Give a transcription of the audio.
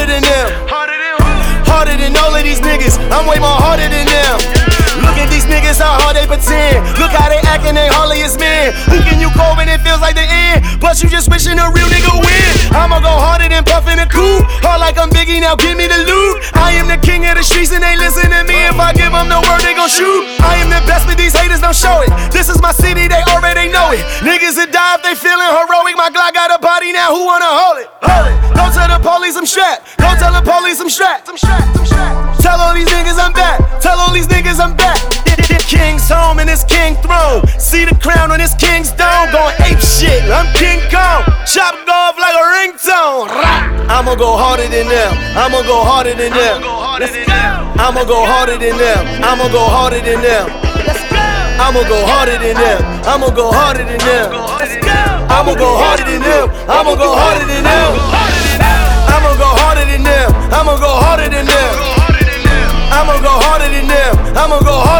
than them. Harder than all of these niggas, I'm way more harder than them. Look at these niggas, how hard they pretend. Look how they actin', they hardly as men. Who can you call when it feels like the end? But you just wishing a real nigga win. I'ma go harder than puffin' a coupe. Hard like I'm Biggie, now give me the loot. I am the king of the streets and they listen to me. If I give them the word, they gon' shoot. I am the best, but these haters don't show it. This is my city, they already know it. Niggas that die if they feelin' heroic. My Glock got a body now, who wanna hold it? Hold it. Don't tell the police I'm strapped. Don't tell the police I'm strapped. Tell all these niggas I'm back. Tell all these niggas I'm back. King's home and it's king throne. See the crown on this king's dome. Going ape shit, I'm King Kong. Chop go off like a ringtone. I'ma go harder than them. I'ma go harder than them. I'ma go harder than them. I'ma go harder than them. I'ma go harder than them. I'ma go harder than them. I'ma go harder than them. I'ma go harder than them. I'ma go harder than them. I'ma go harder than them. I'ma go harder than them. I'ma go harder.